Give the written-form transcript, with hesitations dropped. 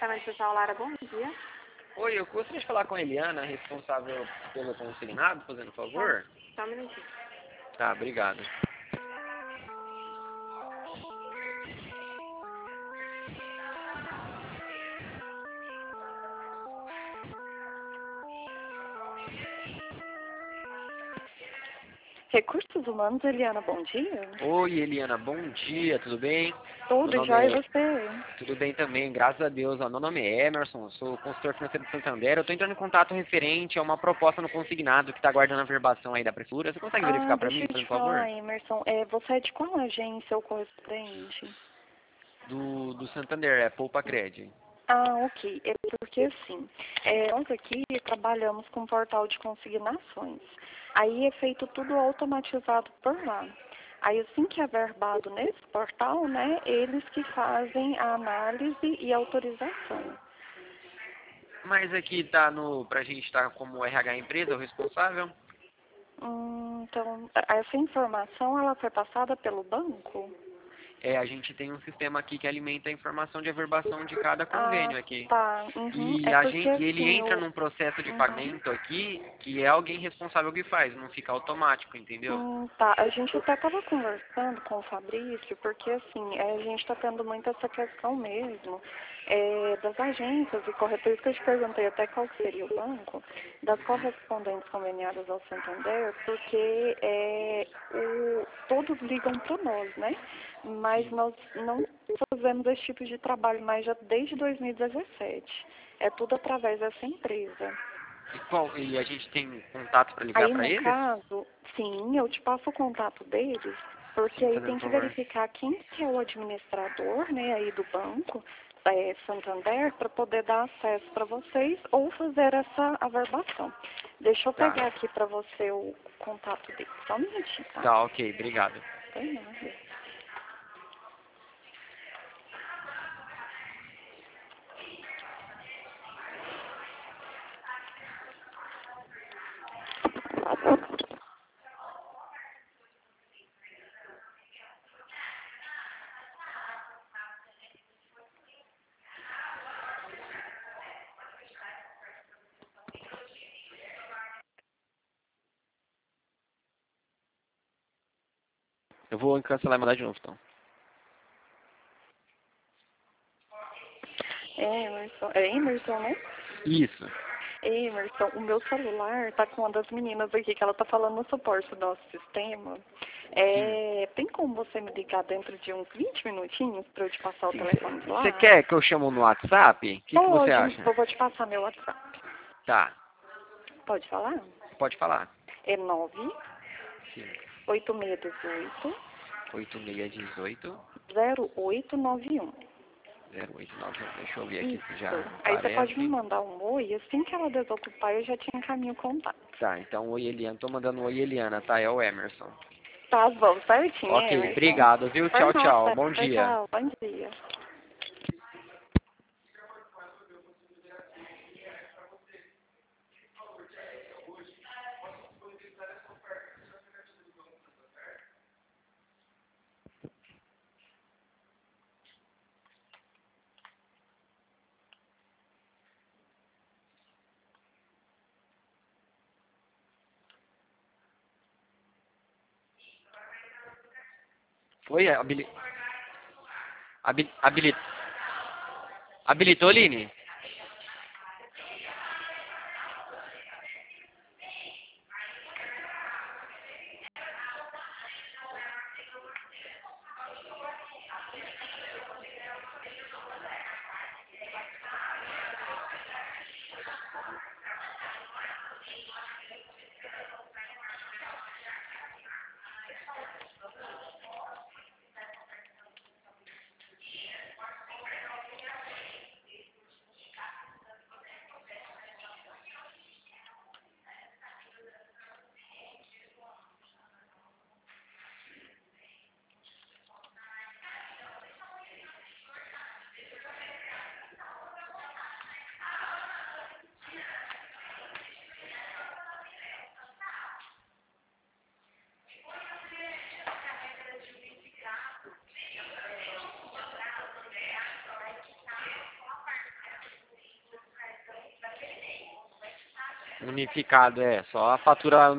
Departamento Social Lara, bom dia. Oi, eu gostaria de falar com a Eliana, responsável pelo consignado, fazendo favor. Só um minutinho. Tá, obrigado. Recursos Humanos, Eliana, bom dia. Oi, Eliana, bom dia, tudo bem? Tudo Meu já nome e é... você? Tudo bem também, graças a Deus. Ó, meu nome é Emerson, eu sou consultor financeiro de Santander. Eu estou entrando em contato referente a uma proposta no consignado que está aguardando a verbação aí da prefeitura. Você consegue verificar para Deixa mim, eu por te favor? falar, Emerson, você é de qual agência ou correspondente? Do Santander, é Poupa Cred. Ok. É porque assim, nós aqui trabalhamos com um portal de consignações. Aí é feito tudo automatizado por lá. Aí assim que é verbado nesse portal, né, eles que fazem a análise e autorização. Mas aqui tá pra gente estar como RH empresa, o responsável? Então, essa informação ela foi passada pelo banco? A gente tem um sistema aqui que alimenta a informação de averbação de cada convênio aqui. Tá. Uhum. E, É porque e ele assim, entra num processo de Uhum. pagamento aqui que é alguém responsável que faz, não fica automático, entendeu? Tá. A gente até estava conversando com o Fabrício, porque assim, a gente está tendo muito essa questão mesmo das agências e corretores, que eu te perguntei até qual que seria o banco, das correspondentes conveniadas ao Santander, porque todos ligam para nós, né? Mas Sim. nós não fazemos esse tipo de trabalho mais já desde 2017. É tudo através dessa empresa. E a gente tem contato para ligar Aí, para no eles? caso, sim, eu te passo o contato deles, porque Sim, aí fazendo tem que favor. verificar quem que é o administrador, né, aí do banco, Santander, para poder dar acesso para vocês ou fazer essa averbação. Deixa eu Tá. pegar aqui para você o contato deles. Só um minutinho, tá? Tá, ok, obrigado. Tem nada. Eu vou cancelar e mandar de novo, então. Emerson, né? Isso. Emerson, o meu celular tá com uma das meninas aqui, que ela tá falando no suporte do nosso sistema. Sim. Tem como você me ligar dentro de uns 20 minutinhos para eu te passar o telefone de Você lá? quer que eu chamo no WhatsApp? O que você Pode, acha? eu vou te passar meu WhatsApp. Tá, Pode falar? pode falar. É 9 Sim. 8618 8618 0891. 0891. Deixa eu ver aqui se já Isso. Aí você pode me aparece. mandar um oi, assim que ela desocupar eu já te encaminho o contato. Tá, então oi Eliana. Tô mandando um oi Eliana, tá? É o Emerson. Tá bom, certinho, Ok, Emerson. obrigado, viu? Por Tchau, tchau. nada. Bom Tchau, dia. tchau. Bom dia. Oi, habili... habilitou, Line? Unificado, só a fatura